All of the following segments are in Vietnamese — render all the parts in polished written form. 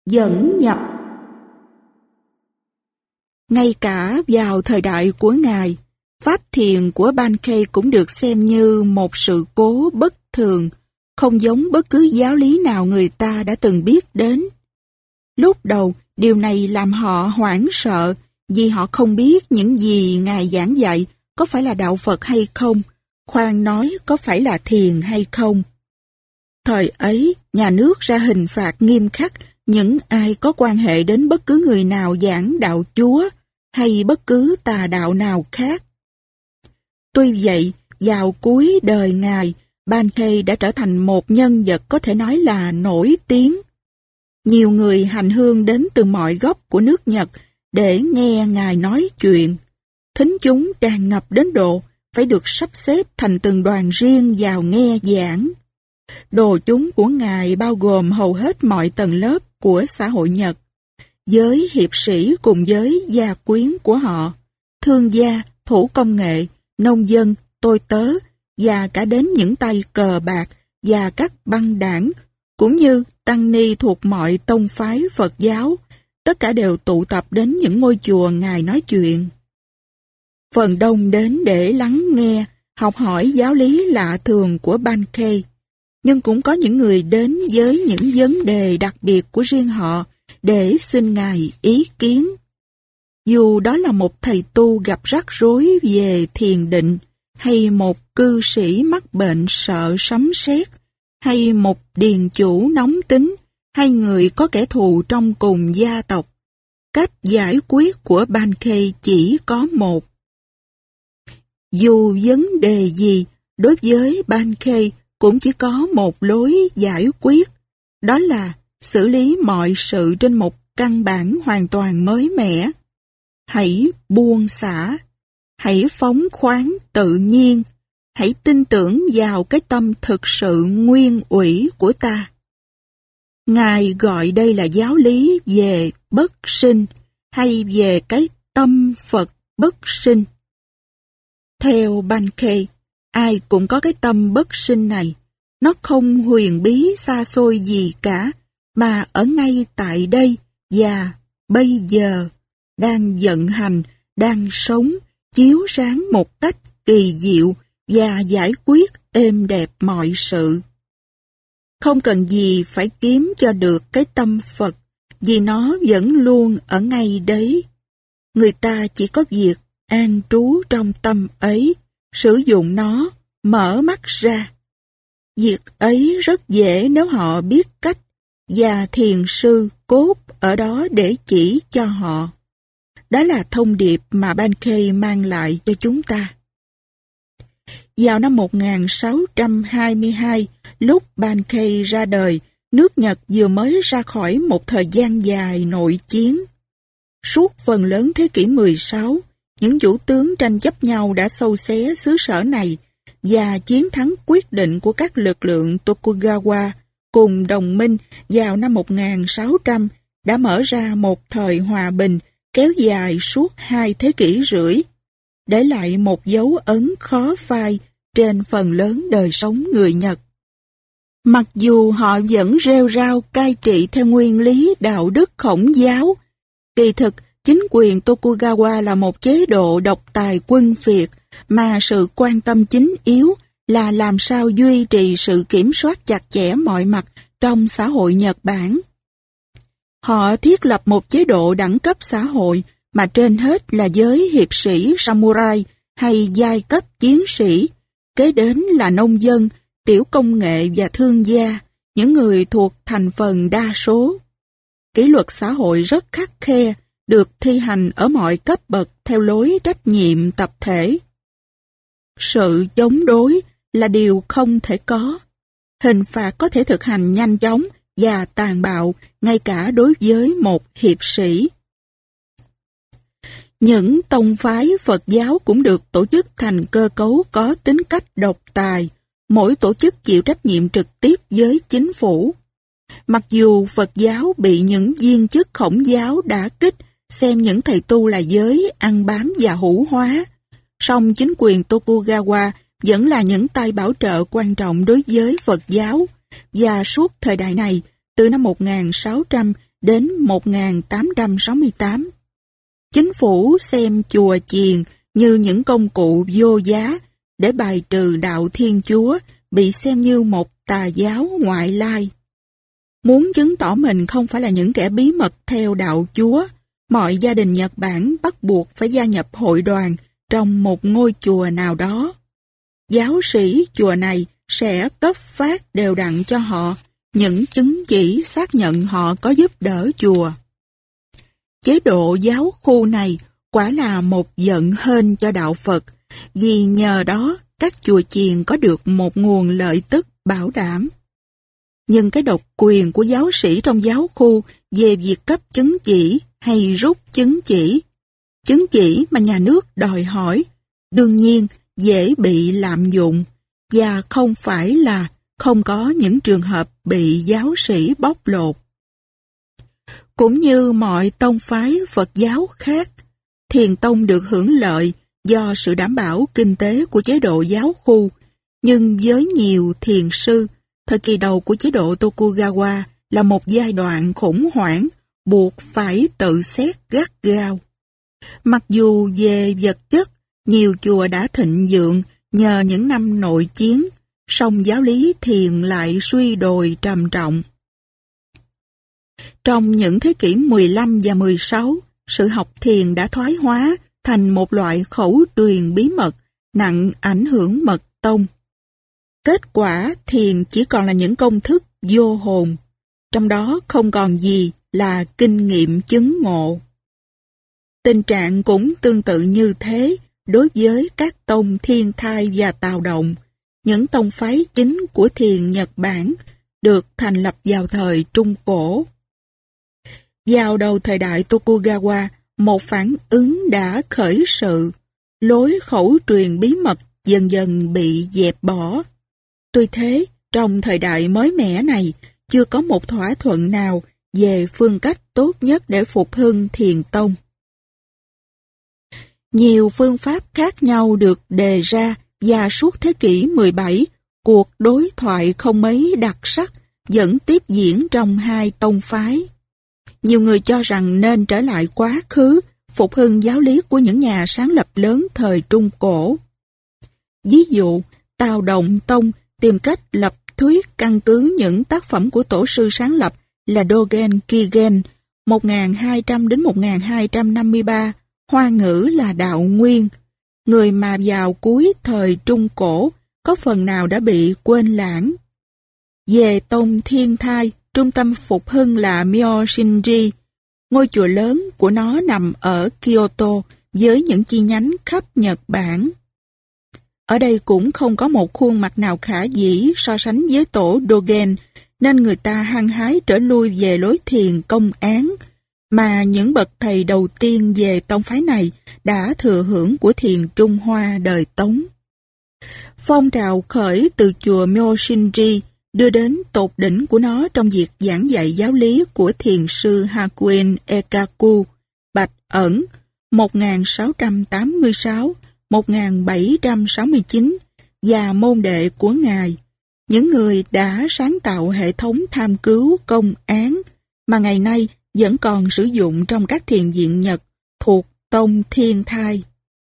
Dẫn nhập. Ngay cả vào thời đại của Ngài, pháp thiền của Bankei cũng được xem như một sự cố bất thường, không giống bất cứ giáo lý nào người ta đã từng biết đến. Lúc đầu, điều này làm họ hoảng sợ vì họ không biết những gì Ngài giảng dạy có phải là đạo Phật hay không, khoan nói có phải là thiền hay không. Thời ấy, nhà nước ra hình phạt nghiêm khắc những ai có quan hệ đến bất cứ người nào giảng đạo Chúa hay bất cứ tà đạo nào khác. Tuy vậy, vào cuối đời Ngài, Bankei đã trở thành một nhân vật có thể nói là nổi tiếng. Nhiều người hành hương đến từ mọi góc của nước Nhật để nghe Ngài nói chuyện. Thính chúng tràn ngập đến độ phải được sắp xếp thành từng đoàn riêng vào nghe giảng. Đồ chúng của Ngài bao gồm hầu hết mọi tầng lớp của xã hội Nhật, giới hiệp sĩ cùng với gia quyến của họ, thương gia, thủ công nghệ, nông dân, tôi tớ, và cả đến những tay cờ bạc và các băng đảng, cũng như tăng ni thuộc mọi tông phái Phật giáo, tất cả đều tụ tập đến những ngôi chùa Ngài nói chuyện. Phần đông đến để lắng nghe, học hỏi giáo lý lạ thường của Bankei, nhưng cũng có những người đến với những vấn đề đặc biệt của riêng họ để xin Ngài ý kiến. Dù đó là một thầy tu gặp rắc rối về thiền định, hay một cư sĩ mắc bệnh sợ sấm sét, hay một điền chủ nóng tính, hay người có kẻ thù trong cùng gia tộc, cách giải quyết của Bankei chỉ có một. Dù vấn đề gì, đối với Bankei cũng chỉ có một lối giải quyết, đó là xử lý mọi sự trên một căn bản hoàn toàn mới mẻ. Hãy buông xả, hãy phóng khoáng tự nhiên, hãy tin tưởng vào cái tâm thực sự nguyên ủy của ta. Ngài gọi đây là giáo lý về bất sinh, hay về cái tâm Phật bất sinh. Theo Bankei, ai cũng có cái tâm bất sinh này. Nó không huyền bí xa xôi gì cả, mà ở ngay tại đây và bây giờ, đang vận hành, đang sống, chiếu sáng một cách kỳ diệu và giải quyết êm đẹp mọi sự. Không cần gì phải kiếm cho được cái tâm Phật, vì nó vẫn luôn ở ngay đấy. Người ta chỉ có việc an trú trong tâm ấy, sử dụng nó, mở mắt ra. Việc ấy rất dễ nếu họ biết cách, và thiền sư cốt ở đó để chỉ cho họ. Đó là thông điệp mà Bankei mang lại cho chúng ta. Vào năm 1622, lúc Bankei ra đời, nước Nhật vừa mới ra khỏi một thời gian dài nội chiến. Suốt phần lớn thế kỷ 16, những vũ tướng tranh chấp nhau đã xâu xé xứ sở này, và chiến thắng quyết định của các lực lượng Tokugawa cùng đồng minh vào năm 1600 đã mở ra một thời hòa bình kéo dài suốt 2 thế kỷ rưỡi, để lại một dấu ấn khó phai trên phần lớn đời sống người Nhật. Mặc dù họ vẫn rêu rao cai trị theo nguyên lý đạo đức Khổng giáo, kỳ thực chính quyền Tokugawa là một chế độ độc tài quân phiệt mà sự quan tâm chính yếu là làm sao duy trì sự kiểm soát chặt chẽ mọi mặt trong xã hội Nhật Bản. Họ thiết lập một chế độ đẳng cấp xã hội mà trên hết là giới hiệp sĩ samurai hay giai cấp chiến sĩ, kế đến là nông dân, tiểu công nghệ và thương gia, những người thuộc thành phần đa số. Kỷ luật xã hội rất khắt khe, được thi hành ở mọi cấp bậc theo lối trách nhiệm tập thể. Sự chống đối là điều không thể có. Hình phạt có thể thực hành nhanh chóng và tàn bạo ngay cả đối với một hiệp sĩ. Những tông phái Phật giáo cũng được tổ chức thành cơ cấu có tính cách độc tài, mỗi tổ chức chịu trách nhiệm trực tiếp với chính phủ. Mặc dù Phật giáo bị những viên chức Khổng giáo đả kích, xem những thầy tu là giới ăn bám và hữu hóa, song chính quyền Tokugawa vẫn là những tay bảo trợ quan trọng đối với Phật giáo, và suốt thời đại này, từ năm 1600 đến 1868. Chính phủ xem chùa chiền như những công cụ vô giá để bài trừ đạo Thiên Chúa, bị xem như một tà giáo ngoại lai. Muốn chứng tỏ mình không phải là những kẻ bí mật theo đạo Chúa, mọi gia đình Nhật Bản bắt buộc phải gia nhập hội đoàn trong một ngôi chùa nào đó. Giáo sĩ chùa này sẽ cấp phát đều đặn cho họ những chứng chỉ xác nhận họ có giúp đỡ chùa. Chế độ giáo khu này quả là một giận hên cho đạo Phật, vì nhờ đó các chùa chiền có được một nguồn lợi tức bảo đảm. Nhưng cái độc quyền của giáo sĩ trong giáo khu về việc cấp chứng chỉ hay rút chứng chỉ mà nhà nước đòi hỏi, đương nhiên dễ bị lạm dụng, và không phải là không có những trường hợp bị giáo sĩ bóc lột. Cũng như mọi tông phái Phật giáo khác, Thiền tông được hưởng lợi do sự đảm bảo kinh tế của chế độ giáo khu, nhưng với nhiều thiền sư, thời kỳ đầu của chế độ Tokugawa là một giai đoạn khủng hoảng, buộc phải tự xét gắt gao. Mặc dù về vật chất, nhiều chùa đã thịnh vượng nhờ những năm nội chiến, song giáo lý thiền lại suy đồi trầm trọng. Trong những thế kỷ 15 và 16, sự học thiền đã thoái hóa thành một loại khẩu truyền bí mật, nặng ảnh hưởng mật tông. Kết quả thiền chỉ còn là những công thức vô hồn, trong đó không còn gì là kinh nghiệm chứng ngộ. Tình trạng cũng tương tự như thế đối với các tông Thiên Thai và Tào Động, những tông phái chính của thiền Nhật Bản được thành lập vào thời Trung Cổ. Vào đầu thời đại Tokugawa, một phản ứng đã khởi sự, lối khẩu truyền bí mật dần dần bị dẹp bỏ. Tuy thế, trong thời đại mới mẻ này, chưa có một thỏa thuận nào về phương cách tốt nhất để phục hưng thiền tông. Nhiều phương pháp khác nhau được đề ra và suốt thế kỷ 17, cuộc đối thoại không mấy đặc sắc vẫn tiếp diễn trong hai tông phái. Nhiều người cho rằng nên trở lại quá khứ, phục hưng giáo lý của những nhà sáng lập lớn thời Trung Cổ. Ví dụ, Tào Động Tông tìm cách lập thuyết căn cứ những tác phẩm của tổ sư sáng lập là Dogen Kigen 1200 đến 1253, Hoa ngữ là đạo nguyên, người mà vào cuối thời Trung Cổ có phần nào đã bị quên lãng. Về tông Thiên Thai, trung tâm phục hưng là Myoshinji. Ngôi chùa lớn của nó nằm ở Kyoto với những chi nhánh khắp Nhật Bản. Ở đây cũng không có một khuôn mặt nào khả dĩ so sánh với tổ Dogen, nên người ta hăng hái trở lui về lối thiền công án, mà những bậc thầy đầu tiên về tông phái này đã thừa hưởng của thiền Trung Hoa đời Tống. Phong trào khởi từ chùa Myoshinji đưa đến tột đỉnh của nó trong việc giảng dạy giáo lý của thiền sư Hakuen Ekaku, Bạch Ẩn, 1686-1769 và môn đệ của Ngài, những người đã sáng tạo hệ thống tham cứu công án mà ngày nay vẫn còn sử dụng trong các thiền viện Nhật thuộc tông Thiên Thai.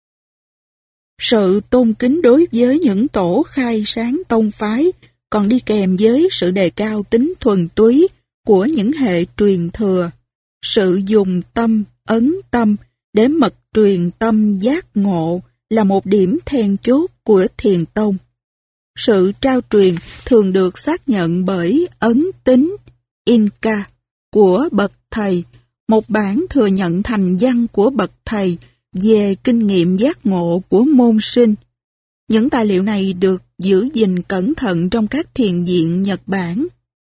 Sự tôn kính đối với những tổ khai sáng tông phái còn đi kèm với sự đề cao tính thuần túy của những hệ truyền thừa, sự dùng tâm, ấn tâm để mật truyền tâm giác ngộ là một điểm then chốt của thiền tông. Sự trao truyền thường được xác nhận bởi ấn tín, Inca, của bậc thầy, một bản thừa nhận thành văn của bậc thầy về kinh nghiệm giác ngộ của môn sinh. Những tài liệu này được giữ gìn cẩn thận trong các thiền viện Nhật Bản.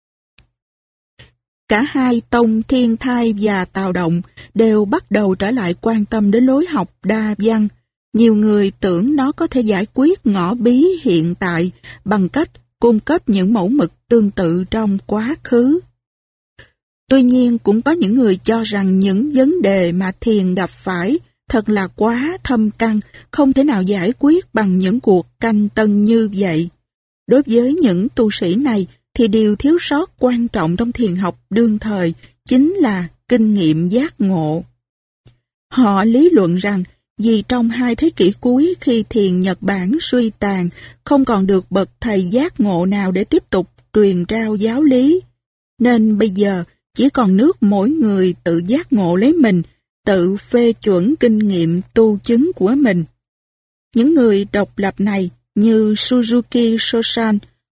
Cả hai tông Thiên Thai và Tào Động đều bắt đầu trở lại quan tâm đến lối học đa văn. Nhiều người tưởng nó có thể giải quyết ngõ bí hiện tại bằng cách cung cấp những mẫu mực tương tự trong quá khứ. Tuy nhiên cũng có những người cho rằng những vấn đề mà thiền gặp phải thật là quá thâm căn, không thể nào giải quyết bằng những cuộc canh tân như vậy. Đối với những tu sĩ này thì điều thiếu sót quan trọng trong thiền học đương thời chính là kinh nghiệm giác ngộ. Họ lý luận rằng vì trong 2 thế kỷ cuối khi thiền Nhật Bản suy tàn, không còn được bậc thầy giác ngộ nào để tiếp tục truyền trao giáo lý, nên bây giờ chỉ còn nước mỗi người tự giác ngộ lấy mình, tự phê chuẩn kinh nghiệm tu chứng của mình. Những người độc lập này như Suzuki Shoshan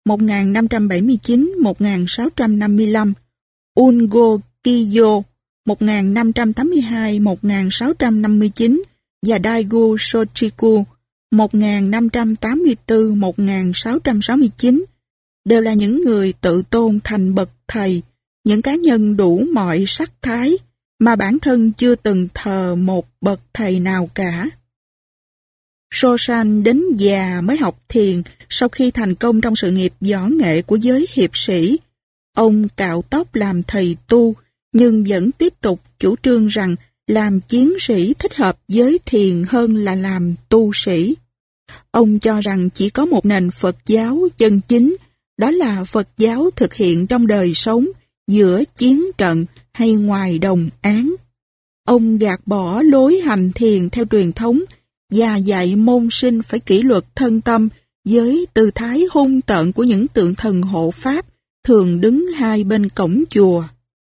1579-1655, Ungo Kiyo 1582-1659 và Daigo Shochiku 1584-1669 đều là những người tự tôn thành bậc thầy, những cá nhân đủ mọi sắc thái mà bản thân chưa từng thờ một bậc thầy nào cả. Shoshan đến già mới học thiền sau khi thành công trong sự nghiệp võ nghệ của giới hiệp sĩ. Ông cạo tóc làm thầy tu, nhưng vẫn tiếp tục chủ trương rằng làm chiến sĩ thích hợp với thiền hơn là làm tu sĩ. Ông cho rằng chỉ có một nền Phật giáo chân chính, đó là Phật giáo thực hiện trong đời sống, giữa chiến trận hay ngoài đồng án. Ông gạt bỏ lối hành thiền theo truyền thống và dạy môn sinh phải kỷ luật thân tâm với tư thái hung tợn của những tượng thần hộ pháp thường đứng hai bên cổng chùa.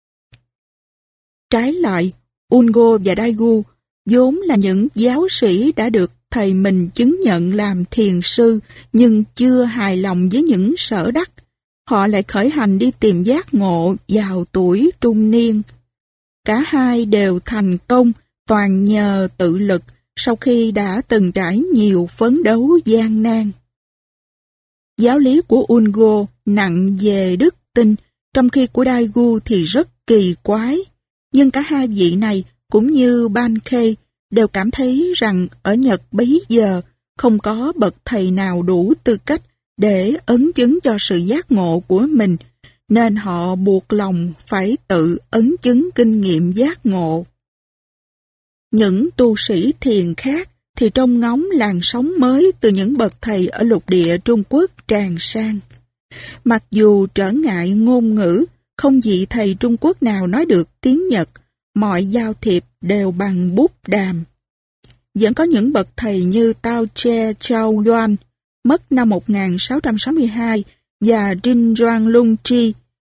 Trái lại, Ungo và Daigo vốn là những giáo sĩ đã được thầy mình chứng nhận làm thiền sư nhưng chưa hài lòng với những sở đắc. Họ lại khởi hành đi tìm giác ngộ vào tuổi trung niên. Cả hai đều thành công toàn nhờ tự lực sau khi đã từng trải nhiều phấn đấu gian nan. Giáo lý của Ungo nặng về đức tin, trong khi của Daigo thì rất kỳ quái. Nhưng cả hai vị này cũng như Bankei đều cảm thấy rằng ở Nhật bấy giờ không có bậc thầy nào đủ tư cách để ấn chứng cho sự giác ngộ của mình, nên họ buộc lòng phải tự ấn chứng kinh nghiệm giác ngộ. Những tu sĩ thiền khác thì trông ngóng làn sóng mới từ những bậc thầy ở lục địa Trung Quốc tràn sang. Mặc dù trở ngại ngôn ngữ, không vị thầy Trung Quốc nào nói được tiếng Nhật, mọi giao thiệp đều bằng bút đàm. Vẫn có những bậc thầy như Tao Che Chao Yuan, mất năm 1662, và Jin Zhuang Lung Chi,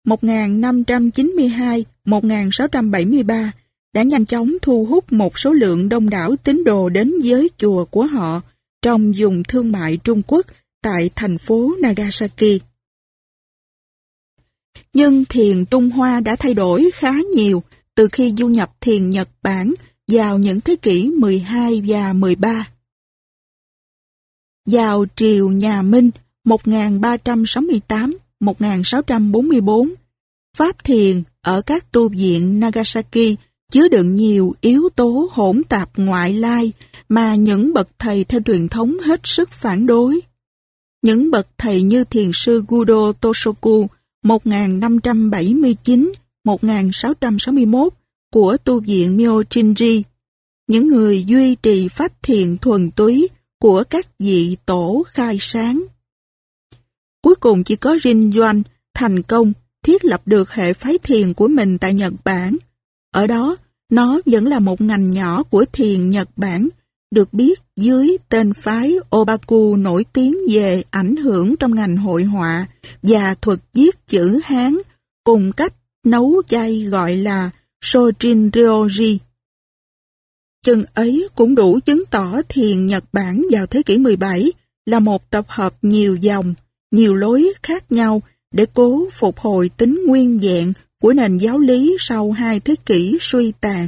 1592-1673, đã nhanh chóng thu hút một số lượng đông đảo tín đồ đến với chùa của họ trong vùng thương mại Trung Quốc tại thành phố Nagasaki. Nhưng thiền Tung Hoa đã thay đổi khá nhiều từ khi du nhập thiền Nhật Bản vào những thế kỷ 12 và 13. Vào triều nhà Minh 1368-1644, pháp thiền ở các tu viện Nagasaki chứa đựng nhiều yếu tố hỗn tạp ngoại lai mà những bậc thầy theo truyền thống hết sức phản đối. Những bậc thầy như thiền sư Gudo Toshoku 1579-1661 của tu viện Myojinji, những người duy trì pháp thiền thuần túy của các vị tổ khai sáng. Cuối cùng chỉ có Jin Yuan thành công thiết lập được hệ phái thiền của mình tại Nhật Bản. Ở đó, nó vẫn là một ngành nhỏ của thiền Nhật Bản, được biết dưới tên phái Obaku nổi tiếng về ảnh hưởng trong ngành hội họa và thuật viết chữ Hán, cùng cách nấu chay gọi là Shojin Ryoji. Chừng ấy cũng đủ chứng tỏ thiền Nhật Bản vào thế kỷ 17 là một tập hợp nhiều dòng, nhiều lối khác nhau để cố phục hồi tính nguyên vẹn của nền giáo lý sau 2 thế kỷ suy tàn.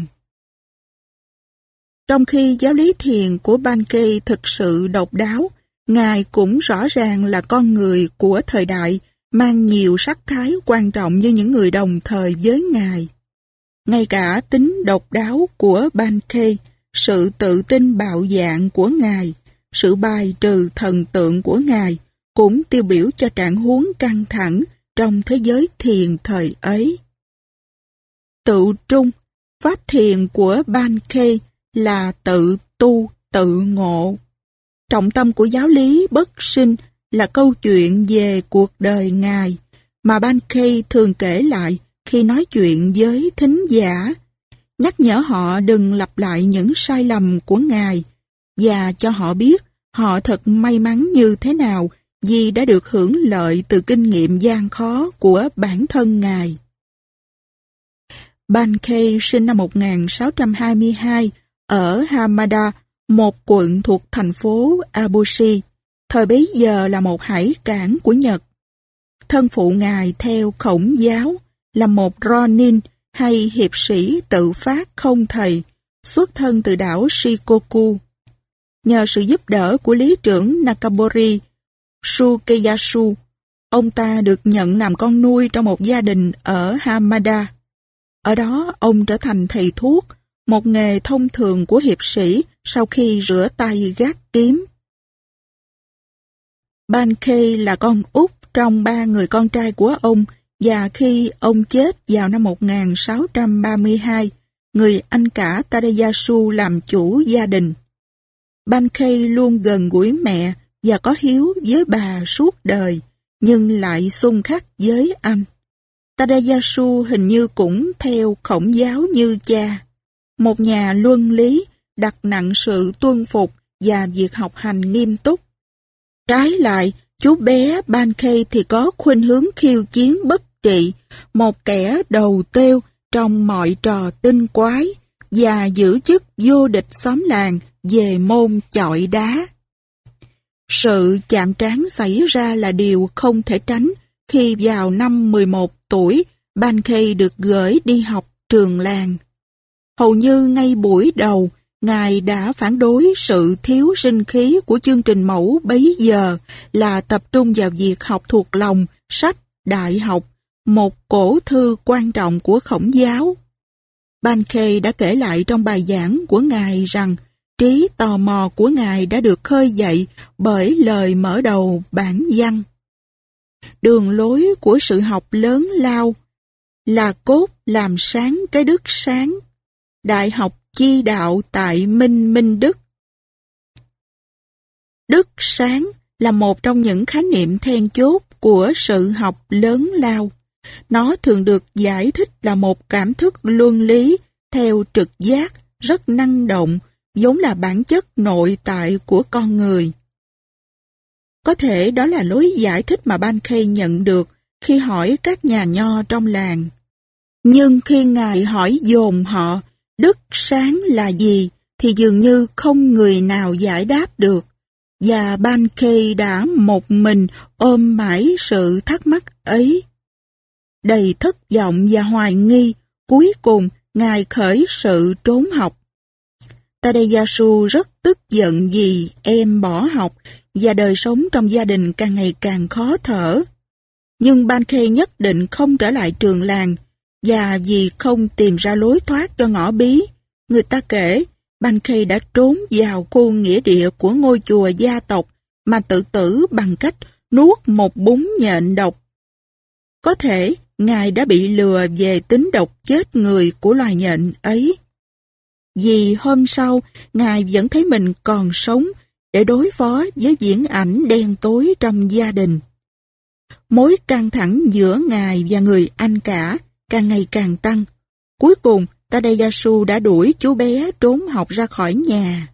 Trong khi giáo lý thiền của Bankei thực sự độc đáo, Ngài cũng rõ ràng là con người của thời đại, mang nhiều sắc thái quan trọng như những người đồng thời với Ngài. Ngay cả tính độc đáo của Bankei, sự tự tin bạo dạn của Ngài, sự bài trừ thần tượng của Ngài cũng tiêu biểu cho trạng huống căng thẳng trong thế giới thiền thời ấy. Tự trung, pháp thiền của Bankei là tự tu, tự ngộ. Trọng tâm của giáo lý bất sinh là câu chuyện về cuộc đời Ngài, mà Bankei thường kể lại khi nói chuyện với thính giả, nhắc nhở họ đừng lặp lại những sai lầm của Ngài và cho họ biết họ thật may mắn như thế nào vì đã được hưởng lợi từ kinh nghiệm gian khó của bản thân Ngài. Bankei sinh năm 1622 ở Hamada, một quận thuộc thành phố Abushi, thời bấy giờ là một hải cảng của Nhật. Thân phụ Ngài theo Khổng giáo là một Ronin hay hiệp sĩ tự phát không thầy, xuất thân từ đảo Shikoku. Nhờ sự giúp đỡ của lý trưởng Nakabori Sukeyasu, ông ta được nhận làm con nuôi trong một gia đình ở Hamada. Ở đó ông trở thành thầy thuốc, một nghề thông thường của hiệp sĩ sau khi rửa tay gác kiếm. Bankei là con út trong 3 người con trai của ông, và khi ông chết vào năm 1632, người anh cả Tadayasu làm chủ gia đình. Bankei luôn gần gũi mẹ và có hiếu với bà suốt đời, nhưng lại xung khắc với anh. Tadayasu hình như cũng theo Khổng giáo như cha, một nhà luân lý, đặt nặng sự tuân phục và việc học hành nghiêm túc. Trái lại, chú bé Bankei thì có khuynh hướng khiêu chiến bất trị, một kẻ đầu têu trong mọi trò tinh quái và giữ chức vô địch xóm làng về môn chọi đá. Sự chạm trán xảy ra là điều không thể tránh khi vào năm 11 tuổi, Bankei được gửi đi học trường làng. Hầu như ngay buổi đầu, Ngài đã phản đối sự thiếu sinh khí của chương trình mẫu bấy giờ là tập trung vào việc học thuộc lòng sách đại học, một cổ thư quan trọng của Khổng giáo. Bankei đã kể lại trong bài giảng của Ngài rằng trí tò mò của Ngài đã được khơi dậy bởi lời mở đầu bản văn. Đường lối của sự học lớn lao là cốt làm sáng cái đức sáng. Đại học chi đạo tại Minh Minh Đức. Đức sáng là một trong những khái niệm then chốt của sự học lớn lao. Nó thường được giải thích là một cảm thức luân lý theo trực giác rất năng động, vốn là bản chất nội tại của con người. Có thể đó là lối giải thích mà Bankei nhận được khi hỏi các nhà nho trong làng. Nhưng khi Ngài hỏi dồn họ đức sáng là gì thì dường như không người nào giải đáp được, và Bankei đã một mình ôm mãi sự thắc mắc ấy. Đầy thất vọng và hoài nghi, cuối cùng Ngài khởi sự trốn học. Tadayasu rất tức giận vì em bỏ học và đời sống trong gia đình càng ngày càng khó thở. Nhưng Bankei nhất định không trở lại trường làng, và vì không tìm ra lối thoát cho ngõ bí, người ta kể Bankei đã trốn vào khu nghĩa địa của ngôi chùa gia tộc mà tự tử bằng cách nuốt một búng nhện độc. Có thể Ngài đã bị lừa về tính độc chết người của loài nhện ấy. Vì hôm sau, Ngài vẫn thấy mình còn sống để đối phó với viễn ảnh đen tối trong gia đình. Mối căng thẳng giữa Ngài và người anh cả càng ngày càng tăng. Cuối cùng, Tadayasu đã đuổi chú bé trốn học ra khỏi nhà.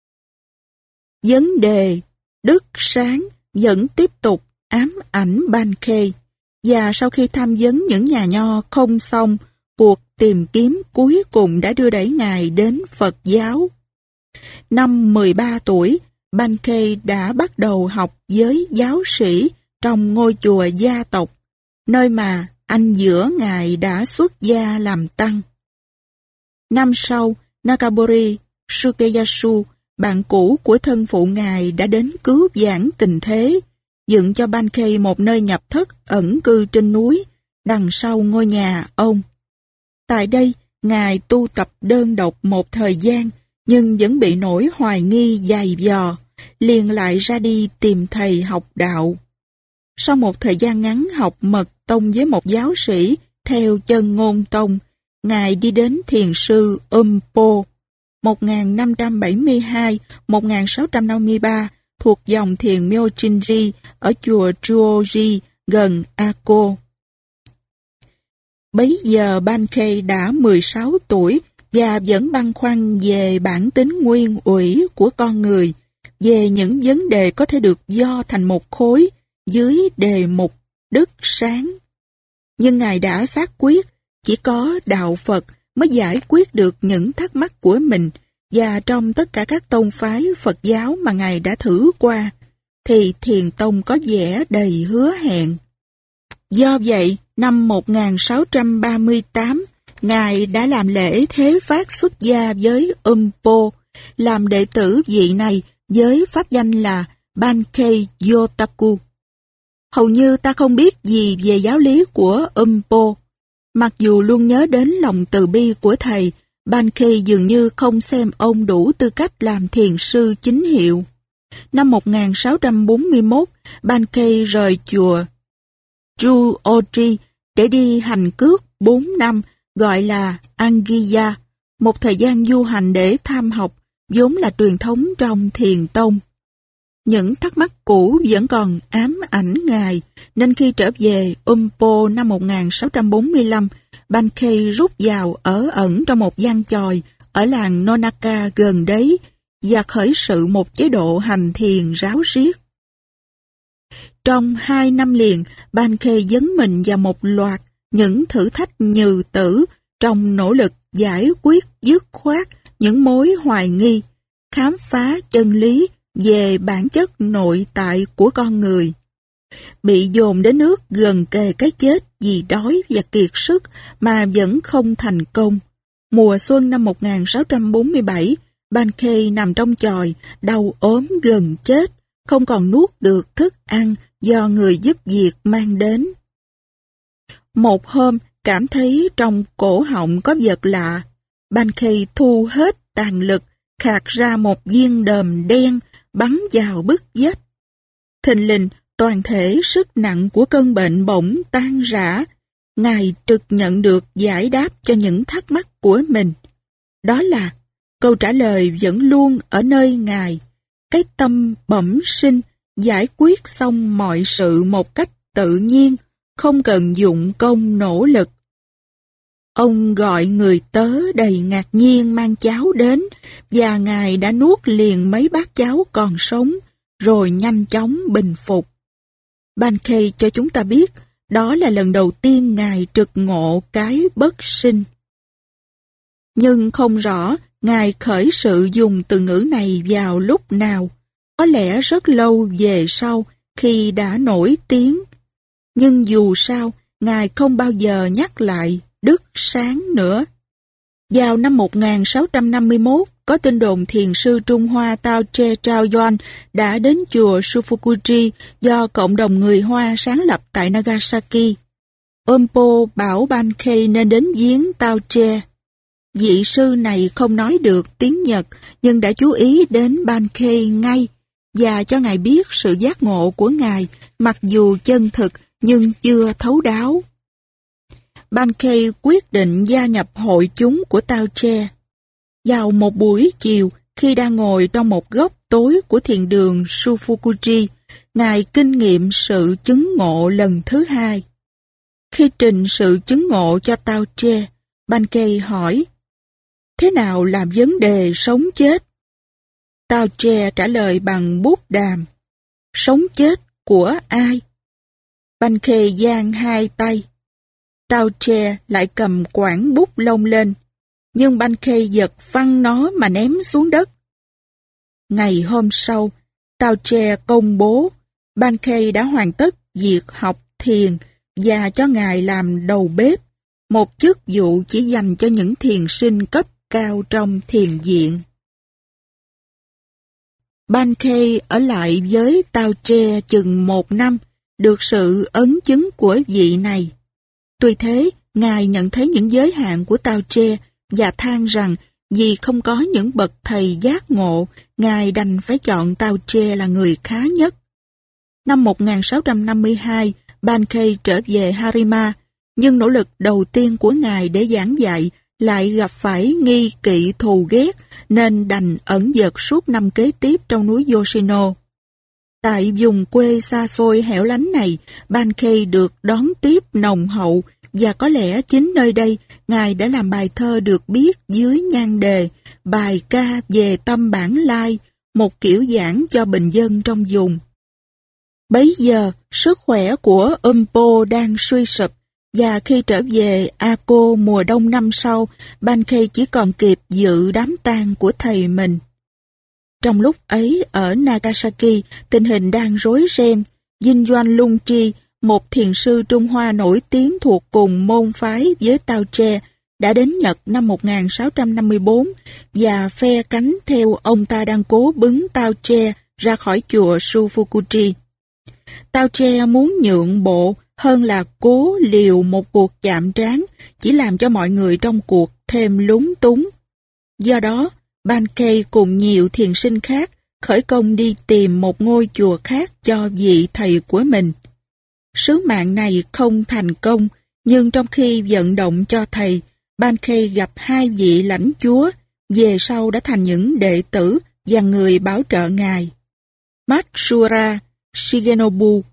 Vấn đề đức sáng vẫn tiếp tục ám ảnh Bankei, và sau khi tham vấn những nhà nho không xong, cuộc tìm kiếm cuối cùng đã đưa đẩy Ngài đến Phật giáo. Năm 13 tuổi, Bankei đã bắt đầu học với giáo sĩ trong ngôi chùa gia tộc, nơi mà anh giữa Ngài đã xuất gia làm tăng. Năm sau, Nakabori Sukeyasu, bạn cũ của thân phụ Ngài, đã đến cứu vãn tình thế, dựng cho Bankei một nơi nhập thất ẩn cư trên núi, đằng sau ngôi nhà ông. Tại đây, Ngài tu tập đơn độc một thời gian, nhưng vẫn bị nỗi hoài nghi dày vò, liền lại ra đi tìm thầy học đạo. Sau một thời gian ngắn học mật tông với một giáo sĩ theo chân ngôn tông, Ngài đi đến thiền sư Umpo 1572-1653 thuộc dòng thiền Myojinji ở chùa Chuoji gần Ako. Bấy giờ Bankei đã 16 tuổi và vẫn băn khoăn về bản tính nguyên ủy của con người, về những vấn đề có thể được do thành một khối dưới đề mục đức sáng. Nhưng Ngài đã xác quyết chỉ có đạo Phật mới giải quyết được những thắc mắc của mình, và trong tất cả các tông phái Phật giáo mà Ngài đã thử qua, thì Thiền Tông có vẻ đầy hứa hẹn. Do vậy, năm 1638, Ngài đã làm lễ thế phát xuất gia với Umpo, làm đệ tử vị này với pháp danh là Bankei Yotaku. Hầu như ta không biết gì về giáo lý của Umpo. Mặc dù luôn nhớ đến lòng từ bi của thầy, Bankei dường như không xem ông đủ tư cách làm thiền sư chính hiệu. Năm 1641, Bankei rời chùa Juoji để đi hành cước 4 năm, gọi là Angiya, một thời gian du hành để tham học, vốn là truyền thống trong Thiền Tông. Những thắc mắc cũ vẫn còn ám ảnh Ngài, nên khi trở về Umpo năm 1645, Bankei rút vào ở ẩn trong một gian chòi ở làng Nonaka gần đấy và khởi sự một chế độ hành thiền ráo riết. Trong 2 năm liền, Bankei dấn mình vào một loạt những thử thách nhừ tử trong nỗ lực giải quyết dứt khoát những mối hoài nghi, khám phá chân lý về bản chất nội tại của con người. Bị dồn đến nước gần kề cái chết vì đói và kiệt sức mà vẫn không thành công. Mùa xuân năm 1647, Bankei nằm trong chòi, đau ốm gần chết, không còn nuốt được thức ăn do người giúp việc mang đến. Một hôm, cảm thấy trong cổ họng có vật lạ, Bankei thu hết tàn lực, khạc ra một viên đờm đen, bắn vào bức vách. Thình lình, toàn thể sức nặng của cơn bệnh bỗng tan rã. Ngài trực nhận được giải đáp cho những thắc mắc của mình. Đó là, câu trả lời vẫn luôn ở nơi Ngài. Cái tâm bẩm sinh giải quyết xong mọi sự một cách tự nhiên, không cần dụng công nỗ lực. Ông gọi người tớ đầy ngạc nhiên mang cháo đến, và Ngài đã nuốt liền mấy bát cháo còn sống, rồi nhanh chóng bình phục. Bankei cho chúng ta biết, đó là lần đầu tiên Ngài trực ngộ cái bất sinh. Nhưng không rõ Ngài khởi sự dùng từ ngữ này vào lúc nào, có lẽ rất lâu về sau khi đã nổi tiếng. Nhưng dù sao, Ngài không bao giờ nhắc lại đức sáng nữa. Vào năm 1651, có tin đồn thiền sư Trung Hoa Tao Che Trao Doan đã đến chùa Sufukuji do cộng đồng người Hoa sáng lập tại Nagasaki. Umpo bảo Bankei nên đến viếng Tao Che. Vị sư này không nói được tiếng Nhật, nhưng đã chú ý đến Bankei ngay và cho Ngài biết sự giác ngộ của Ngài, mặc dù chân thực nhưng chưa thấu đáo. Bankei quyết định gia nhập hội chúng của Tao Che. Vào một buổi chiều, khi đang ngồi trong một góc tối của thiền đường Sufukuji, Ngài kinh nghiệm sự chứng ngộ lần thứ 2. Khi trình sự chứng ngộ cho Tao Che, Bankei hỏi, thế nào là vấn đề sống chết? Tao Che trả lời bằng bút đàm, sống chết của ai? Bankei giang hai tay. Tao Che lại cầm quảng bút lông lên, nhưng Bankei giật phăng nó mà ném xuống đất. Ngày hôm sau, Tao Che công bố Bankei đã hoàn tất việc học thiền và cho Ngài làm đầu bếp, một chức vụ chỉ dành cho những thiền sinh cấp cao trong thiền viện. Bankei ở lại với Tao Che chừng 1 năm, được sự ấn chứng của vị này. Tuy thế, Ngài nhận thấy những giới hạn của Tao Che và than rằng vì không có những bậc thầy giác ngộ, Ngài đành phải chọn Tao Che là người khá nhất. Năm 1652, Bankei trở về Harima, nhưng nỗ lực đầu tiên của Ngài để giảng dạy lại gặp phải nghi kỵ thù ghét, nên đành ẩn dật suốt năm kế tiếp trong núi Yoshino. Tại vùng quê xa xôi hẻo lánh này, Bankei được đón tiếp nồng hậu và có lẽ chính nơi đây Ngài đã làm bài thơ được biết dưới nhan đề Bài ca về tâm bản lai, một kiểu giảng cho bình dân trong vùng. Bấy giờ, sức khỏe của Umpo đang suy sụp, và khi trở về Ako mùa đông năm sau, Bankei chỉ còn kịp dự đám tang của thầy mình. Trong lúc ấy, ở Nagasaki, tình hình đang rối ren. Dinh Doan Lung Tri, một thiền sư Trung Hoa nổi tiếng thuộc cùng môn phái với Tao Che, đã đến Nhật năm 1654 và phe cánh theo ông ta đang cố bứng Tao Che ra khỏi chùa Sufukuji. Tao Che muốn nhượng bộ hơn là cố liều một cuộc chạm trán, chỉ làm cho mọi người trong cuộc thêm lúng túng. Do đó, Bankei cùng nhiều thiền sinh khác khởi công đi tìm một ngôi chùa khác cho vị thầy của mình. Sứ mạng này không thành công, nhưng trong khi vận động cho thầy, Bankei gặp hai vị lãnh chúa, về sau đã thành những đệ tử và người bảo trợ ngài. Matsura Shigenobu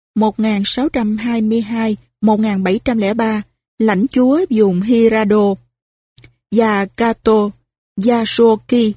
1622-1703, lãnh chúa vùng Hirado, và Kato Yasuoki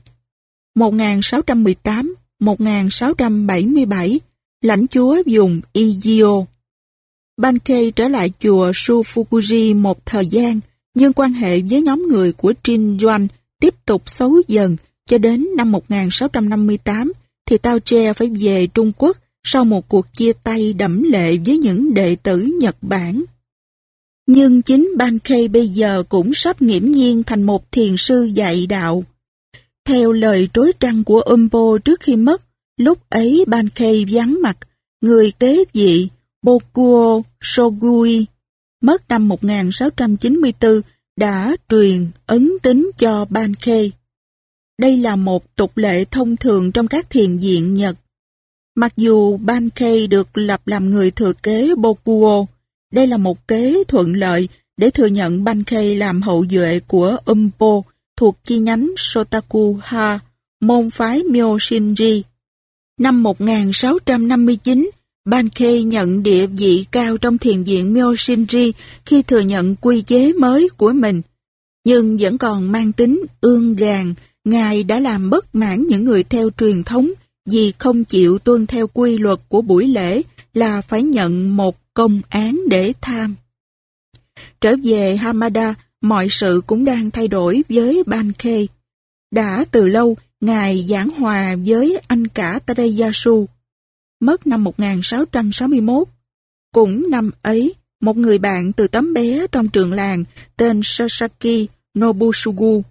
1618-1677, lãnh chúa vùng Igyo. Bankei trở lại chùa Sufukuji một thời gian, nhưng quan hệ với nhóm người của Jin Yuan tiếp tục xấu dần cho đến năm 1658 thì Tao Che phải về Trung Quốc sau một cuộc chia tay đẫm lệ với những đệ tử Nhật Bản. Nhưng chính Bankei bây giờ cũng sắp nghiễm nhiên thành một thiền sư dạy đạo. Theo lời trối trăng của Umpo trước khi mất, lúc ấy Bankei vắng mặt, người kế vị Bokuo Shogui mất năm 1694 đã truyền ấn tín cho Bankei. Đây là một tục lệ thông thường trong các thiền viện Nhật. Mặc dù Bankei được lập làm người thừa kế Bokuo, đây là một kế thuận lợi để thừa nhận Bankei làm hậu duệ của Umpo thuộc chi nhánh Shotaku-ha, môn phái Myoshinji. Năm 1659, Bankei nhận địa vị cao trong thiền viện Myoshinji khi thừa nhận quy chế mới của mình, nhưng vẫn còn mang tính ương gàn. Ngài đã làm bất mãn những người theo truyền thống vì không chịu tuân theo quy luật của buổi lễ là phải nhận một công án để tham. Trở về Hamada, mọi sự cũng đang thay đổi với Bankei. Đã từ lâu, Ngài giảng hòa với anh cả Tadayasu, mất năm 1661. Cũng năm ấy, một người bạn từ tấm bé trong trường làng tên Sasaki Nobusugu,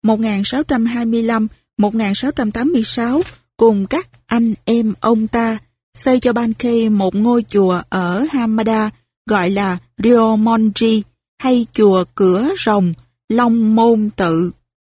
1625-1686, cùng các anh em ông ta xây cho Bankei một ngôi chùa ở Hamada gọi là Ryomonji hay chùa cửa rồng, Long Môn Tự.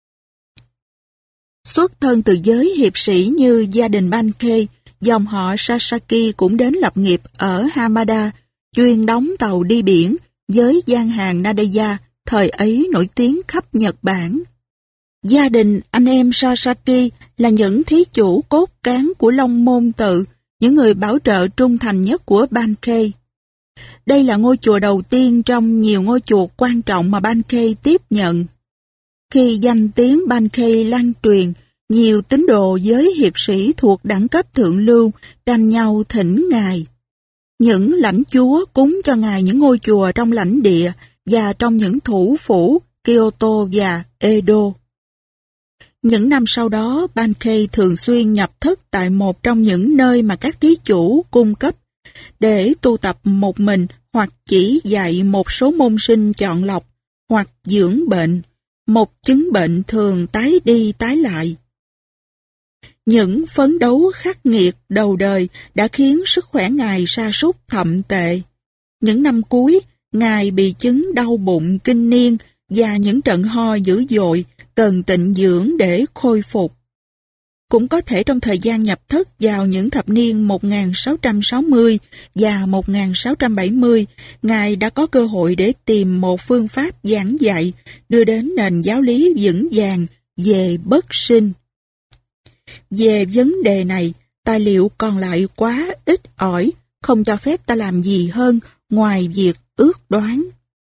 Xuất thân từ giới hiệp sĩ như gia đình Bankei, dòng họ Sasaki cũng đến lập nghiệp ở Hamada, chuyên đóng tàu đi biển với gian hàng Nadaya, thời ấy nổi tiếng khắp Nhật Bản. Gia đình anh em Sasaki là những thí chủ cốt cán của Long Môn Tự, những người bảo trợ trung thành nhất của Bankei. Đây là ngôi chùa đầu tiên trong nhiều ngôi chùa quan trọng mà Bankei tiếp nhận. Khi danh tiếng Bankei lan truyền, nhiều tín đồ giới hiệp sĩ thuộc đẳng cấp thượng lưu tranh nhau thỉnh Ngài. Những lãnh chúa cúng cho Ngài những ngôi chùa trong lãnh địa và trong những thủ phủ Kyoto và Edo. Những năm sau đó, Bankei thường xuyên nhập thất tại một trong những nơi mà các thí chủ cung cấp để tu tập một mình hoặc chỉ dạy một số môn sinh chọn lọc hoặc dưỡng bệnh, một chứng bệnh thường tái đi tái lại. Những phấn đấu khắc nghiệt đầu đời đã khiến sức khỏe Ngài sa sút thậm tệ. Những năm cuối, Ngài bị chứng đau bụng kinh niên và những trận ho dữ dội, cần tịnh dưỡng để khôi phục. Cũng có thể trong thời gian nhập thất vào những thập niên 1660 và 1670, Ngài đã có cơ hội để tìm một phương pháp giảng dạy đưa đến nền giáo lý vững vàng về bất sinh. Về vấn đề này, tài liệu còn lại quá ít ỏi, không cho phép ta làm gì hơn ngoài việc ước đoán.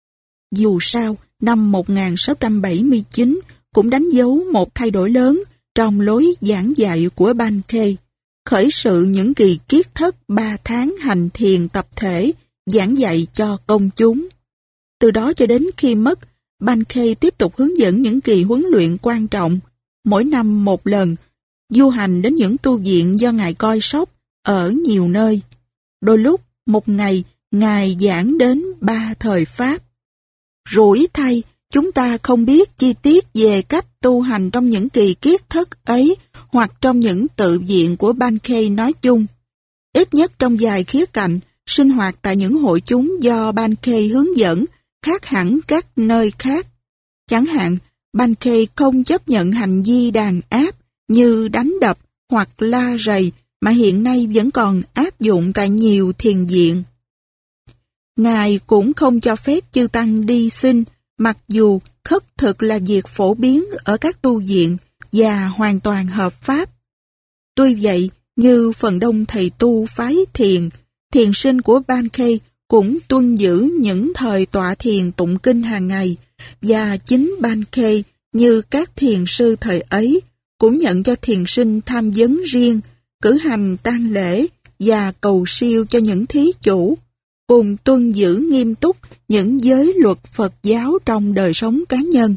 Dù sao, năm 1679 cũng đánh dấu một thay đổi lớn trong lối giảng dạy của Bankei, khởi sự những kỳ kiết thất 3 tháng hành thiền tập thể giảng dạy cho công chúng. Từ đó cho đến khi mất, Bankei tiếp tục hướng dẫn những kỳ huấn luyện quan trọng, mỗi năm một lần, du hành đến những tu viện do Ngài coi sóc ở nhiều nơi. Đôi lúc, một ngày, Ngài giảng đến 3 thời Pháp. Rủi thay, chúng ta không biết chi tiết về cách tu hành trong những kỳ kiết thất ấy hoặc trong những tự viện của Bankei nói chung. Ít nhất trong vài khía cạnh, sinh hoạt tại những hội chúng do Bankei hướng dẫn khác hẳn các nơi khác. Chẳng hạn, Bankei không chấp nhận hành vi đàn áp như đánh đập hoặc la rầy mà hiện nay vẫn còn áp dụng tại nhiều thiền viện. Ngài cũng không cho phép chư tăng đi xin, mặc dù khất thực là việc phổ biến ở các tu viện và hoàn toàn hợp pháp. Tuy vậy, như phần đông thầy tu phái thiền sinh của Bankei cũng tuân giữ những thời tọa thiền tụng kinh hàng ngày, và chính Bankei như các thiền sư thời ấy cũng nhận cho thiền sinh tham vấn riêng, cử hành tang lễ và cầu siêu cho những thí chủ, cùng tuân giữ nghiêm túc những giới luật Phật giáo trong đời sống cá nhân.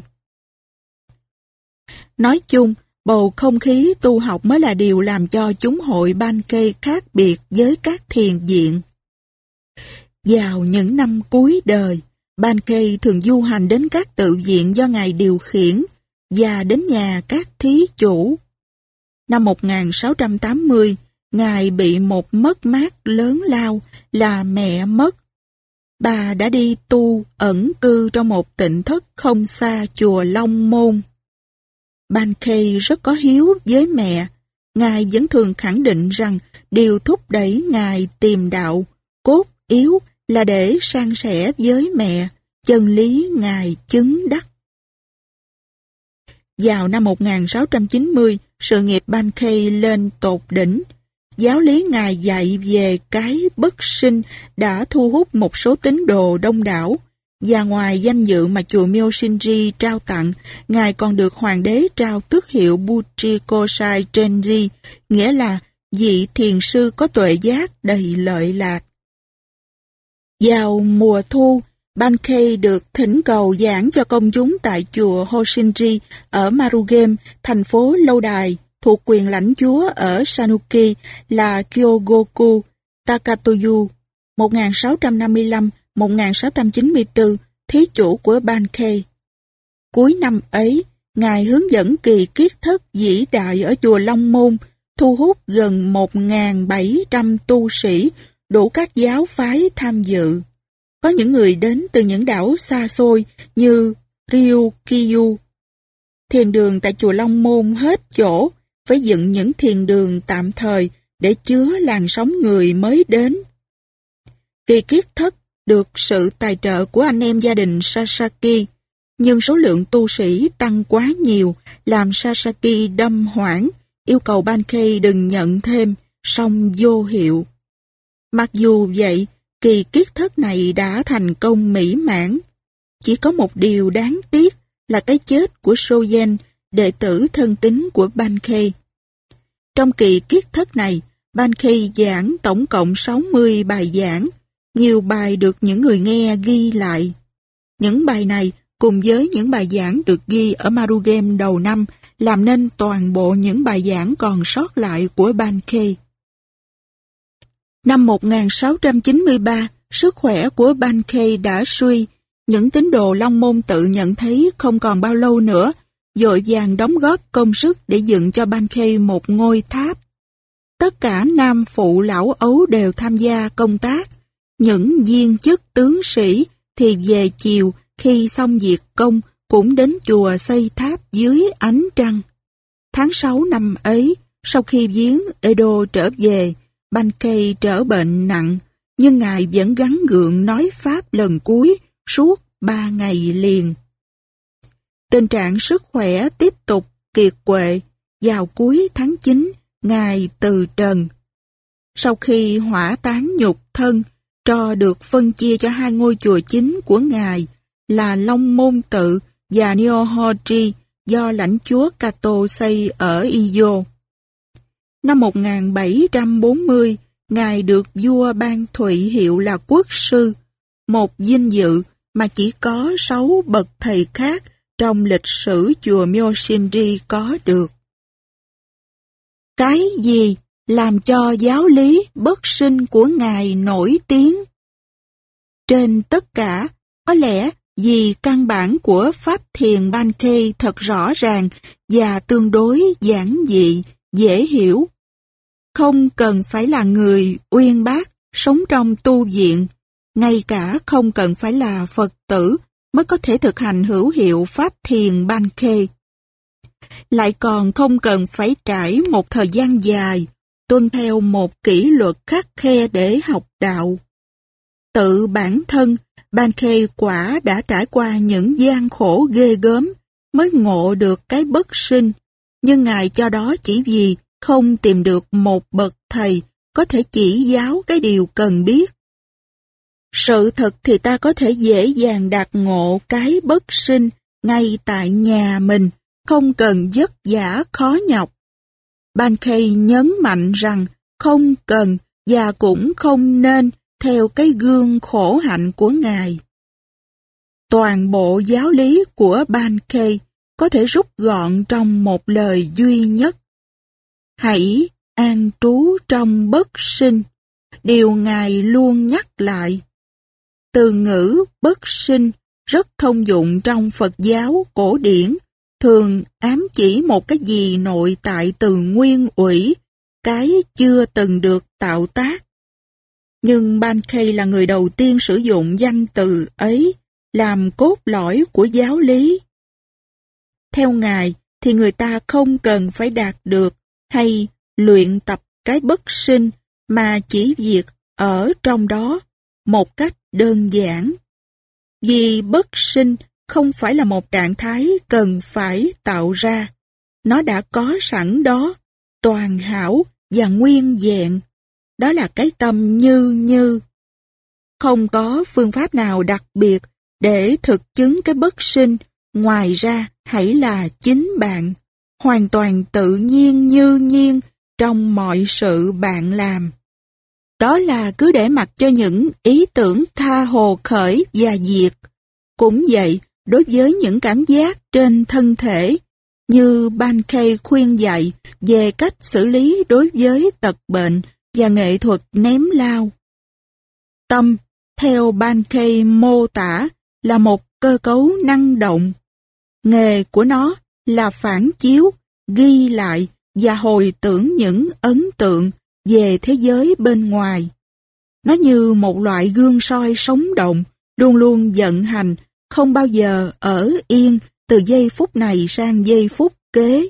Nói chung, bầu không khí tu học mới là điều làm cho chúng hội Bankei khác biệt với các thiền viện. Vào những năm cuối đời, Bankei thường du hành đến các tự viện do Ngài điều khiển và đến nhà các thí chủ. Năm 1680, Ngài bị một mất mát lớn lao là mẹ mất. Bà đã đi tu ẩn cư trong một tịnh thất không xa chùa Long Môn. Bankei rất có hiếu với mẹ. Ngài vẫn thường khẳng định rằng điều thúc đẩy Ngài tìm đạo cốt yếu là để san sẻ với mẹ, chân lý Ngài chứng đắc. Vào năm 1690, sự nghiệp Bankei lên tột đỉnh. Giáo lý Ngài dạy về cái bất sinh đã thu hút một số tín đồ đông đảo, và ngoài danh dự mà chùa Myoshinji trao tặng, Ngài còn được hoàng đế trao tước hiệu Buchikosai Genji, nghĩa là vị thiền sư có tuệ giác đầy lợi lạc. Vào mùa thu, Bankei được thỉnh cầu giảng cho công chúng tại chùa Hoshinji ở Marugame, thành phố lâu đài, thuộc quyền lãnh chúa ở Sanuki là Kyogoku Takatoyu, 1655-1694, thí chủ của Bankei. Cuối năm ấy, Ngài hướng dẫn kỳ kiết thất vĩ đại ở chùa Long Môn, thu hút gần 1.700 tu sĩ, đủ các giáo phái tham dự. Có những người đến từ những đảo xa xôi như Ryukyu. Thiền đường tại chùa Long Môn hết chỗ, phải dựng những thiền đường tạm thời để chứa làn sóng người mới đến. Kỳ kiết thất được sự tài trợ của anh em gia đình Sasaki, nhưng số lượng tu sĩ tăng quá nhiều, làm Sasaki đâm hoảng, yêu cầu Bankei đừng nhận thêm, song vô hiệu. Mặc dù vậy, kỳ kiết thất này đã thành công mỹ mãn. Chỉ có một điều đáng tiếc là cái chết của Soyen, đệ tử thân tín của Bankei. Trong kỳ kiết thất này, Bankei giảng tổng cộng 60 bài giảng, nhiều bài được những người nghe ghi lại. Những bài này cùng với những bài giảng được ghi ở Marugame đầu năm làm nên toàn bộ những bài giảng còn sót lại của Bankei. Năm 1693, sức khỏe của Bankei đã suy. Những tín đồ Long Môn tự nhận thấy không còn bao lâu nữa, vội vàng đóng góp công sức để dựng cho Bankei một ngôi tháp. Tất cả nam phụ lão ấu đều tham gia công tác. Những viên chức tướng sĩ thì về chiều khi xong việc công cũng đến chùa xây tháp dưới ánh trăng. Tháng 6 năm ấy, sau khi viếng Edo trở về, Bankei trở bệnh nặng, nhưng Ngài vẫn gắng gượng nói Pháp lần cuối suốt 3 ngày liền. Tình trạng sức khỏe tiếp tục kiệt quệ. Vào cuối tháng 9, Ngài từ trần. Sau khi hỏa táng nhục thân, tro được phân chia cho 2 ngôi chùa chính của Ngài là Long Môn Tự và Nyohoji do lãnh chúa Cato xây ở Iyo. Năm 1740, Ngài được vua ban thụy hiệu là quốc sư, một vinh dự mà chỉ có 6 bậc thầy khác trong lịch sử chùa Myoshinri có được. Cái gì làm cho giáo lý bất sinh của Ngài nổi tiếng? Trên tất cả, có lẽ vì căn bản của Pháp Thiền Bankei thật rõ ràng và tương đối giản dị, dễ hiểu. Không cần phải là người uyên bác, sống trong tu viện, ngay cả không cần phải là Phật tử mới có thể thực hành hữu hiệu Pháp Thiền Bankei. Lại còn không cần phải trải một thời gian dài, tuân theo một kỷ luật khắt khe để học đạo. Tự bản thân, Bankei quả đã trải qua những gian khổ ghê gớm mới ngộ được cái bất sinh, nhưng Ngài cho đó chỉ vì không tìm được một bậc thầy có thể chỉ giáo cái điều cần biết. Sự thật thì ta có thể dễ dàng đạt ngộ cái bất sinh ngay tại nhà mình, không cần vất vả khó nhọc. Bankei nhấn mạnh rằng không cần và cũng không nên theo cái gương khổ hạnh của Ngài. Toàn bộ giáo lý của Bankei có thể rút gọn trong một lời duy nhất. Hãy an trú trong bất sinh, điều Ngài luôn nhắc lại. Từ ngữ bất sinh rất thông dụng trong Phật giáo cổ điển, thường ám chỉ một cái gì nội tại từ nguyên ủy, cái chưa từng được tạo tác. Nhưng Bankei là người đầu tiên sử dụng danh từ ấy làm cốt lõi của giáo lý. Theo Ngài thì người ta không cần phải đạt được hay luyện tập cái bất sinh mà chỉ việc ở trong đó một cách đơn giản. Vì bất sinh không phải là một trạng thái cần phải tạo ra. Nó đã có sẵn đó, toàn hảo và nguyên vẹn. Đó là cái tâm như. Không có phương pháp nào đặc biệt để thực chứng cái bất sinh, ngoài ra hãy là chính bạn, hoàn toàn tự nhiên như nhiên trong mọi sự bạn làm. Đó là cứ để mặc cho những ý tưởng tha hồ khởi và diệt. Cũng vậy, đối với những cảm giác trên thân thể, như Bankei khuyên dạy về cách xử lý đối với tật bệnh và nghệ thuật ném lao. Tâm, theo Bankei mô tả, là một cơ cấu năng động. Nghề của nó là phản chiếu, ghi lại và hồi tưởng những ấn tượng về thế giới bên ngoài. Nó như một loại gương soi sống động, luôn luôn vận hành, không bao giờ ở yên từ giây phút này sang giây phút kế.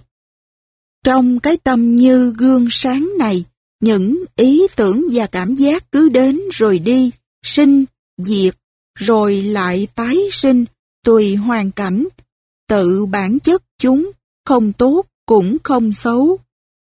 Trong cái tâm như gương sáng này, những ý tưởng và cảm giác cứ đến rồi đi, sinh, diệt, rồi lại tái sinh, tùy hoàn cảnh. Tự bản chất chúng, không tốt cũng không xấu.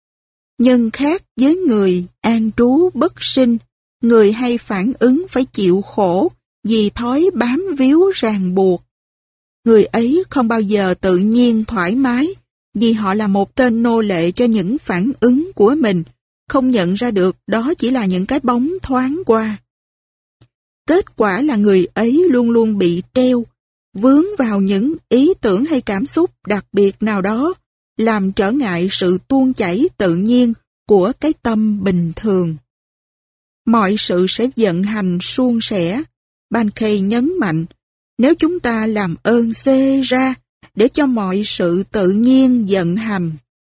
Nhưng khác với người an trú bất sinh, người hay phản ứng phải chịu khổ vì thói bám víu ràng buộc. Người ấy không bao giờ tự nhiên thoải mái, vì họ là một tên nô lệ cho những phản ứng của mình, không nhận ra được đó chỉ là những cái bóng thoáng qua. Kết quả là người ấy luôn luôn bị treo, vướng vào những ý tưởng hay cảm xúc đặc biệt nào đó, làm trở ngại sự tuôn chảy tự nhiên của cái tâm bình thường. Mọi sự sẽ vận hành suôn sẻ. Bankei nhấn mạnh, nếu chúng ta làm ơn xê ra để cho mọi sự tự nhiên vận hành.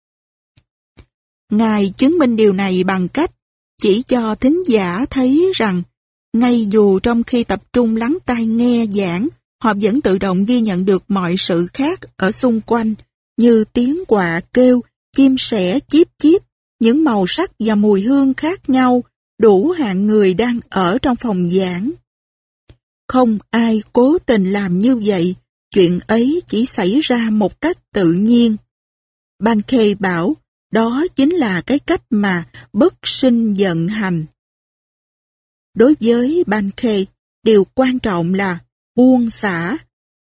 Ngài chứng minh điều này bằng cách chỉ cho thính giả thấy rằng ngay dù trong khi tập trung lắng tai nghe giảng, họ vẫn tự động ghi nhận được mọi sự khác ở xung quanh, như tiếng quạ kêu, chim sẻ chíp chíp, những màu sắc và mùi hương khác nhau, đủ hạng người đang ở trong phòng giảng. Không ai cố tình làm như vậy, chuyện ấy chỉ xảy ra một cách tự nhiên. Bankei bảo, đó chính là cái cách mà bất sinh vận hành. Đối với Bankei, điều quan trọng là buông xả.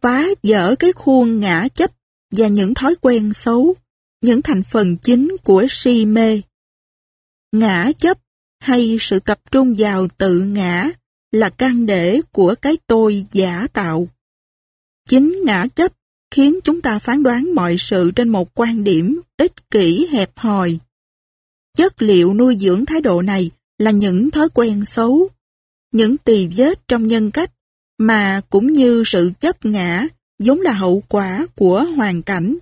phá vỡ cái khuôn ngã chấp và những thói quen xấu, những thành phần chính của si mê. Ngã chấp hay sự tập trung vào tự ngã là căn để của cái tôi giả tạo. Chính ngã chấp khiến chúng ta phán đoán mọi sự trên một quan điểm ích kỷ hẹp hòi. Chất liệu nuôi dưỡng thái độ này là những thói quen xấu, những tì vết trong nhân cách, mà cũng như sự chấp ngã vốn là hậu quả của hoàn cảnh.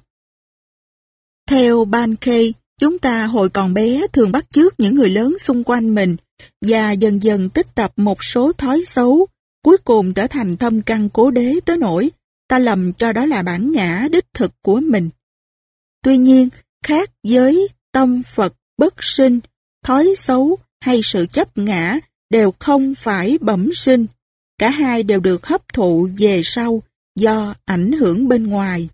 Theo Bankei, chúng ta hồi còn bé thường bắt chước những người lớn xung quanh mình và dần dần tích tập một số thói xấu, cuối cùng trở thành thâm căn cố đế tới nỗi ta lầm cho đó là bản ngã đích thực của mình. Tuy nhiên, khác với tâm Phật bất sinh, thói xấu hay sự chấp ngã đều không phải bẩm sinh. Cả hai đều được hấp thụ về sau do ảnh hưởng bên ngoài.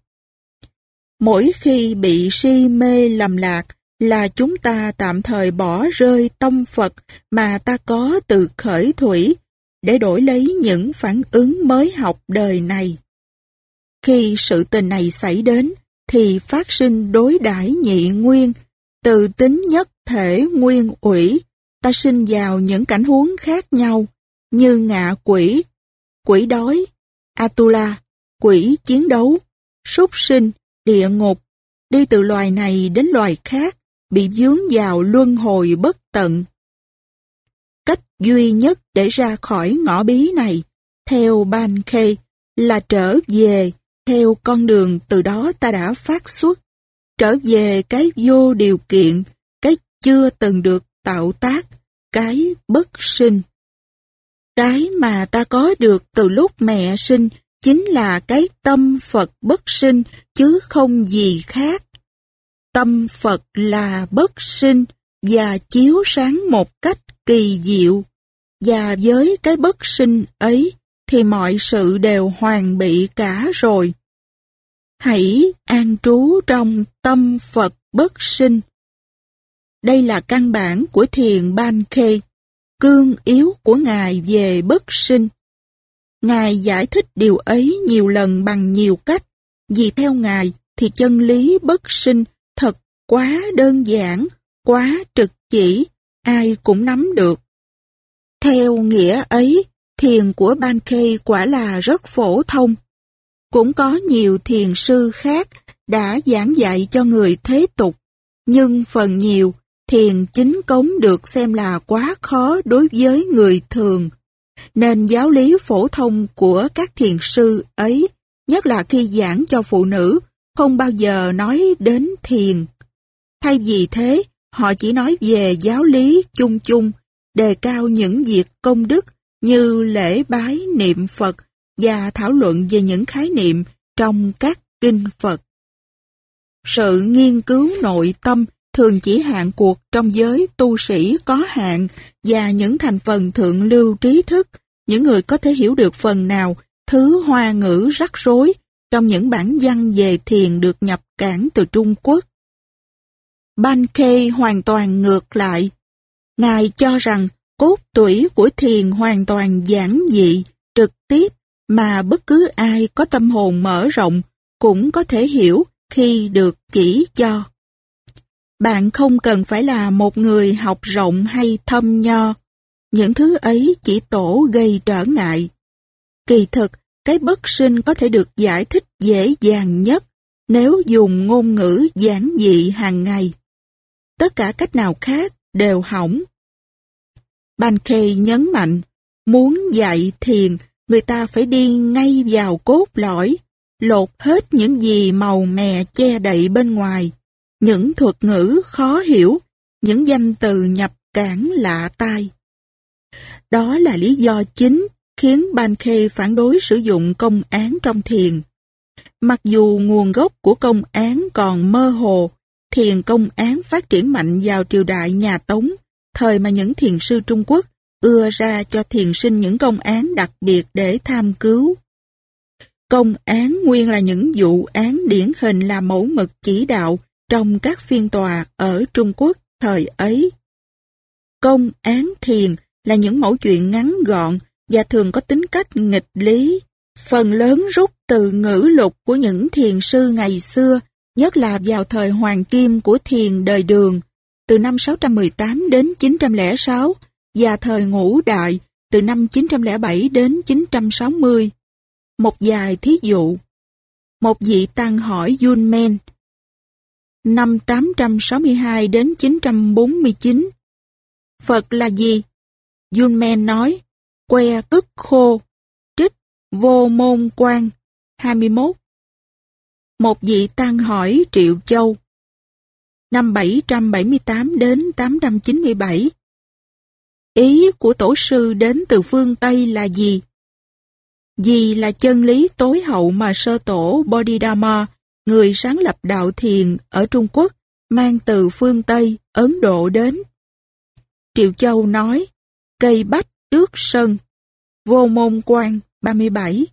Mỗi khi bị si mê lầm lạc là chúng ta tạm thời bỏ rơi tâm Phật mà ta có từ khởi thủy để đổi lấy những phản ứng mới học đời này. Khi sự tình này xảy đến thì phát sinh đối đãi nhị nguyên, từ tính nhất thể nguyên ủy, ta sinh vào những cảnh huống khác nhau như ngạ quỷ, quỷ đói, Atula, quỷ chiến đấu, súc sinh, địa ngục, đi từ loài này đến loài khác, bị vướng vào luân hồi bất tận. Cách duy nhất để ra khỏi ngõ bí này, theo Bankei, là trở về theo con đường từ đó ta đã phát xuất, trở về cái vô điều kiện, cái chưa từng được tạo tác, cái bất sinh. Cái mà ta có được từ lúc mẹ sinh chính là cái tâm Phật bất sinh, chứ không gì khác. Tâm Phật là bất sinh và chiếu sáng một cách kỳ diệu, và với cái bất sinh ấy thì mọi sự đều hoàn bị cả rồi. Hãy an trú trong tâm Phật bất sinh. Đây là căn bản của thiền Bankei, cương yếu của Ngài về bất sinh. Ngài giải thích điều ấy nhiều lần bằng nhiều cách, vì theo Ngài thì chân lý bất sinh thật quá đơn giản, quá trực chỉ, ai cũng nắm được. Theo nghĩa ấy, thiền của Bankei quả là rất phổ thông. Cũng có nhiều thiền sư khác đã giảng dạy cho người thế tục, nhưng phần nhiều, thiền chính cống được xem là quá khó đối với người thường. Nên giáo lý phổ thông của các thiền sư ấy, nhất là khi giảng cho phụ nữ, không bao giờ nói đến thiền. Thay vì thế, họ chỉ nói về giáo lý chung chung, đề cao những việc công đức như lễ bái niệm Phật và thảo luận về những khái niệm trong các kinh Phật. Sự nghiên cứu nội tâm thường chỉ hạn cuộc trong giới tu sĩ có hạn và những thành phần thượng lưu trí thức, những người có thể hiểu được phần nào thứ hoa ngữ rắc rối trong những bản văn về thiền được nhập cảng từ Trung Quốc. Bankei hoàn toàn ngược lại. Ngài cho rằng cốt tủy của thiền hoàn toàn giản dị, trực tiếp, mà bất cứ ai có tâm hồn mở rộng cũng có thể hiểu khi được chỉ cho. Bạn không cần phải là một người học rộng hay thâm nho. Những thứ ấy chỉ tổ gây trở ngại. Kỳ thực, cái bất sinh có thể được giải thích dễ dàng nhất nếu dùng ngôn ngữ giản dị hàng ngày. Tất cả cách nào khác đều hỏng. Bankei nhấn mạnh, muốn dạy thiền, người ta phải đi ngay vào cốt lõi, lột hết những gì màu mè che đậy bên ngoài, những thuật ngữ khó hiểu, những danh từ nhập cảng lạ tai. Đó là lý do chính khiến Bankei phản đối sử dụng công án trong thiền. Mặc dù nguồn gốc của công án còn mơ hồ, thiền công án phát triển mạnh vào triều đại nhà Tống, thời mà những thiền sư Trung Quốc ưa ra cho thiền sinh những công án đặc biệt để tham cứu. Công án nguyên là những vụ án điển hình là mẫu mực chỉ đạo trong các phiên tòa ở Trung Quốc thời ấy. Công án thiền là những mẫu chuyện ngắn gọn và thường có tính cách nghịch lý, phần lớn rút từ ngữ lục của những thiền sư ngày xưa, nhất là vào thời hoàng kim của thiền đời Đường, từ năm 618 đến 906, và thời Ngũ Đại, từ năm 907 đến 960. Một vài thí dụ. Một vị tăng hỏi Yunmen, năm 862 đến 949. Phật là gì? Yunmen nói, que ức khô, trích vô môn quan, 21. Một vị tăng hỏi Triệu Châu, năm 778 đến 897. Ý của tổ sư đến từ phương Tây là gì? Gì là chân lý tối hậu mà sơ tổ Bodhidharma, người sáng lập đạo thiền ở Trung Quốc, mang từ phương Tây, Ấn Độ đến? Triệu Châu nói, cây bách trước sân, vô môn quan, 37.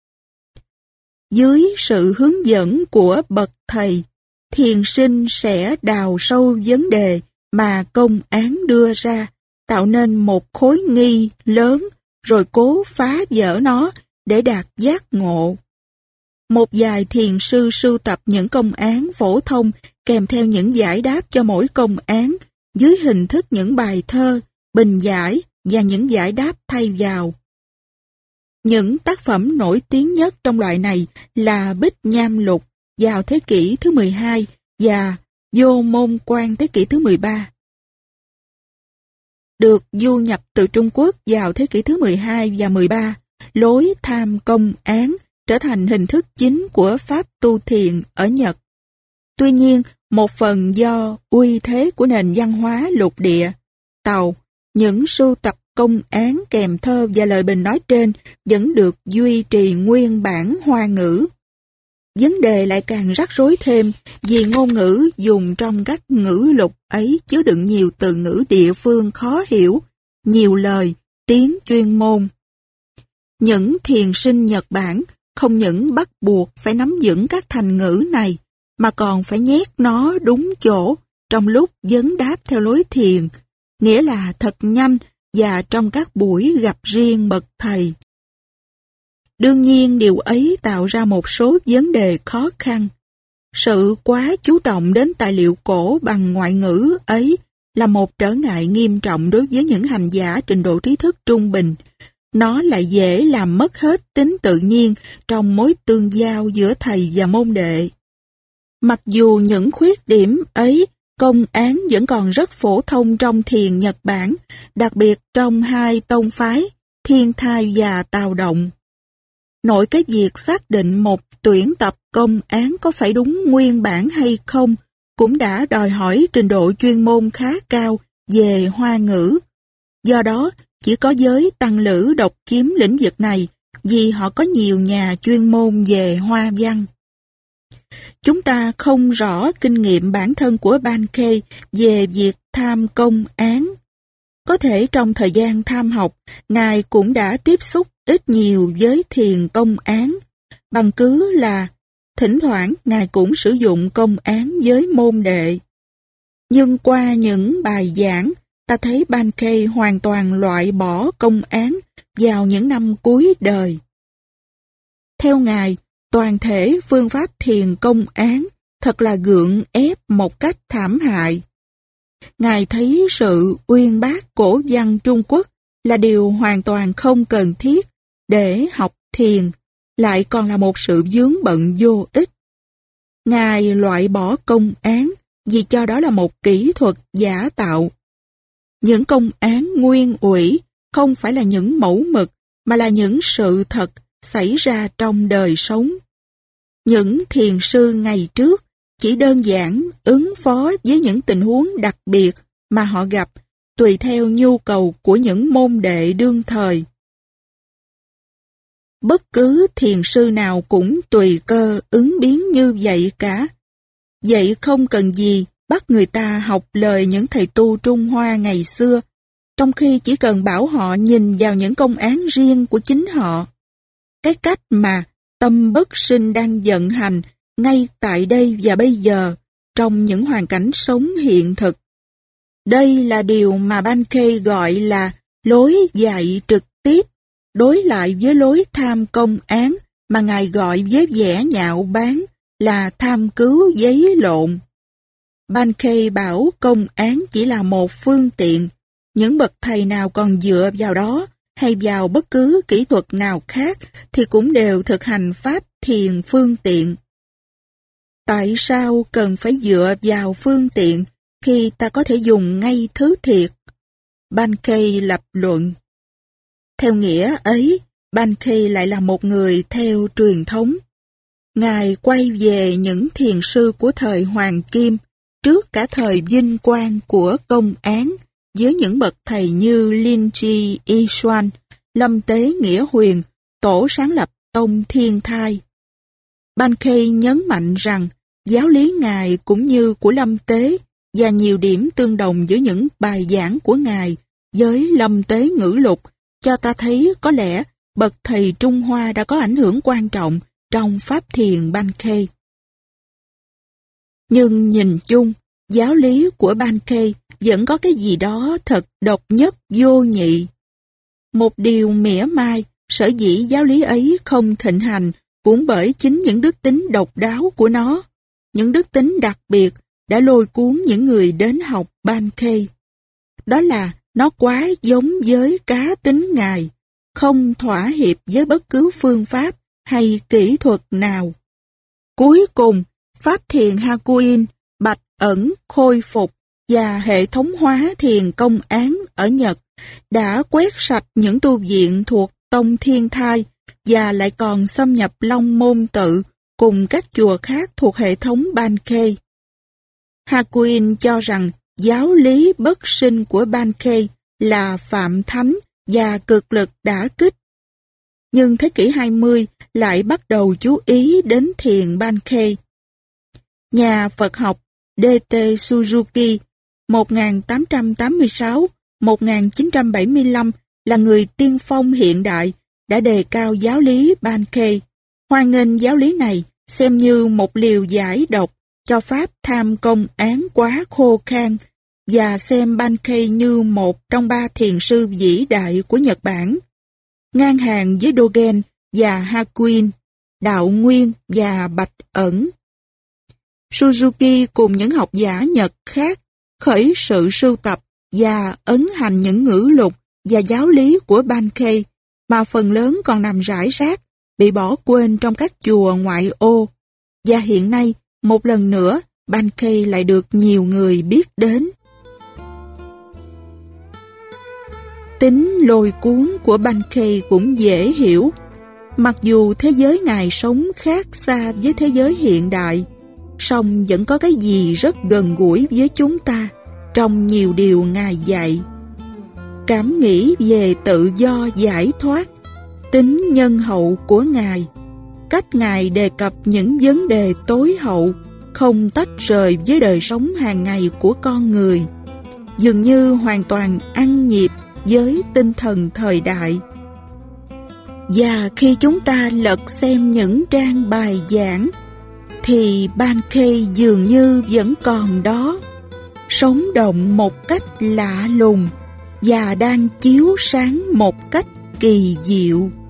Dưới sự hướng dẫn của bậc thầy, thiền sinh sẽ đào sâu vấn đề mà công án đưa ra, tạo nên một khối nghi lớn, rồi cố phá vỡ nó để đạt giác ngộ. Một vài thiền sư sưu tập những công án phổ thông kèm theo những giải đáp cho mỗi công án dưới hình thức những bài thơ, bình giải và những giải đáp thay vào. Những tác phẩm nổi tiếng nhất trong loại này là Bích Nham Lục vào thế kỷ thứ 12 và Vô Môn Quan thế kỷ thứ 13. Được du nhập từ Trung Quốc vào thế kỷ thứ 12 và 13, lối tham công án trở thành hình thức chính của Pháp tu thiền ở Nhật. Tuy nhiên, một phần do uy thế của nền văn hóa lục địa, Tàu, những sưu tập công án kèm thơ và lời bình nói trên vẫn được duy trì nguyên bản Hoa ngữ. Vấn đề lại càng rắc rối thêm vì ngôn ngữ dùng trong các ngữ lục ấy chứa đựng nhiều từ ngữ địa phương khó hiểu, nhiều lời, tiếng chuyên môn. Những thiền sinh Nhật Bản không những bắt buộc phải nắm vững các thành ngữ này, mà còn phải nhét nó đúng chỗ trong lúc vấn đáp theo lối thiền, nghĩa là thật nhanh và trong các buổi gặp riêng bậc thầy. Đương nhiên điều ấy tạo ra một số vấn đề khó khăn. Sự quá chú trọng đến tài liệu cổ bằng ngoại ngữ ấy là một trở ngại nghiêm trọng đối với những hành giả trình độ trí thức trung bình. Nó lại dễ làm mất hết tính tự nhiên trong mối tương giao giữa thầy và môn đệ. Mặc dù những khuyết điểm ấy, công án vẫn còn rất phổ thông trong thiền Nhật Bản, đặc biệt trong hai tông phái, Thiên Thai và Tào Động. Nội cái việc xác định một tuyển tập công án có phải đúng nguyên bản hay không cũng đã đòi hỏi trình độ chuyên môn khá cao về Hoa ngữ. Do đó, chỉ có giới tăng lữ độc chiếm lĩnh vực này vì họ có nhiều nhà chuyên môn về Hoa văn. Chúng ta không rõ kinh nghiệm bản thân của Bankei về việc tham công án. Có thể trong thời gian tham học, Ngài cũng đã tiếp xúc ít nhiều với thiền công án, bằng cứ là thỉnh thoảng Ngài cũng sử dụng công án với môn đệ. Nhưng qua những bài giảng, ta thấy Bankei hoàn toàn loại bỏ công án vào những năm cuối đời. Theo Ngài, toàn thể phương pháp thiền công án thật là gượng ép một cách thảm hại. Ngài thấy sự uyên bác cổ văn Trung Quốc là điều hoàn toàn không cần thiết để học thiền, lại còn là một sự vướng bận vô ích. Ngài loại bỏ công án vì cho đó là một kỹ thuật giả tạo. Những công án nguyên ủy không phải là những mẫu mực, mà là những sự thật xảy ra trong đời sống. Những thiền sư ngày trước chỉ đơn giản ứng phó với những tình huống đặc biệt mà họ gặp, tùy theo nhu cầu của những môn đệ đương thời. Bất cứ thiền sư nào cũng tùy cơ ứng biến như vậy cả. Vậy không cần gì bắt người ta học lời những thầy tu Trung Hoa ngày xưa, trong khi chỉ cần bảo họ nhìn vào những công án riêng của chính họ. Cái cách mà tâm bất sinh đang vận hành ngay tại đây và bây giờ, trong những hoàn cảnh sống hiện thực. Đây là điều mà Bankei gọi là lối dạy trực tiếp, đối lại với lối tham công án mà Ngài gọi với vẻ nhạo báng là tham cứu giấy lộn. Bankei bảo công án chỉ là một phương tiện, những bậc thầy nào còn dựa vào đó hay vào bất cứ kỹ thuật nào khác thì cũng đều thực hành pháp thiền phương tiện. Tại sao cần phải dựa vào phương tiện khi ta có thể dùng ngay thứ thiệt? Bankei lập luận. Theo nghĩa ấy, Bankei lại là một người theo truyền thống. Ngài quay về những thiền sư của thời Hoàng Kim, trước cả thời vinh quang của công án, với những bậc thầy như Linji Yishuan, Lâm Tế Nghĩa Huyền, tổ sáng lập tông Thiên Thai. Bankei nhấn mạnh rằng giáo lý Ngài cũng như của Lâm Tế và nhiều điểm tương đồng với những bài giảng của Ngài với Lâm Tế Ngữ Lục cho ta thấy có lẽ bậc thầy Trung Hoa đã có ảnh hưởng quan trọng trong pháp thiền Bankei. Nhưng nhìn chung, giáo lý của Bankei vẫn có cái gì đó thật độc nhất vô nhị. Một điều mỉa mai, sở dĩ giáo lý ấy không thịnh hành cũng bởi chính những đức tính độc đáo của nó, những đức tính đặc biệt đã lôi cuốn những người đến học Bankei. Đó là nó quá giống với cá tính Ngài, không thỏa hiệp với bất cứ phương pháp hay kỹ thuật nào. Cuối cùng, pháp thiền Hakuin, bạch ẩn, khôi phục và hệ thống hóa thiền công án ở Nhật đã quét sạch những tu viện thuộc tông Thiên Thai và lại còn xâm nhập Long Môn Tự cùng các chùa khác thuộc hệ thống Bankei. Hakuin cho rằng giáo lý bất sinh của Bankei là phạm thánh và cực lực đả kích. Nhưng thế kỷ 20 lại bắt đầu chú ý đến thiền Bankei. Nhà Phật học D.T. Suzuki 1886-1975 là người tiên phong hiện đại đã đề cao giáo lý Bankei, hoan nghênh giáo lý này xem như một liều giải độc cho pháp tham công án quá khô khan và xem Bankei như một trong ba thiền sư vĩ đại của Nhật Bản, ngang hàng với Dogen và Hakuin, Đạo Nguyên và Bạch Ẩn. Suzuki cùng những học giả Nhật khác khởi sự sưu tập và ấn hành những ngữ lục và giáo lý của Bankei mà phần lớn còn nằm rải rác, bị bỏ quên trong các chùa ngoại ô. Và hiện nay, một lần nữa, Bankei lại được nhiều người biết đến. Tính lôi cuốn của Bankei cũng dễ hiểu. Mặc dù thế giới Ngài sống khác xa với thế giới hiện đại, song vẫn có cái gì rất gần gũi với chúng ta trong nhiều điều Ngài dạy. Cảm nghĩ về tự do giải thoát, tính nhân hậu của Ngài, cách Ngài đề cập những vấn đề tối hậu, không tách rời với đời sống hàng ngày của con người, dường như hoàn toàn ăn nhịp với tinh thần thời đại. Và khi chúng ta lật xem những trang bài giảng, thì Bankei dường như vẫn còn đó, sống động một cách lạ lùng và đang chiếu sáng một cách kỳ diệu.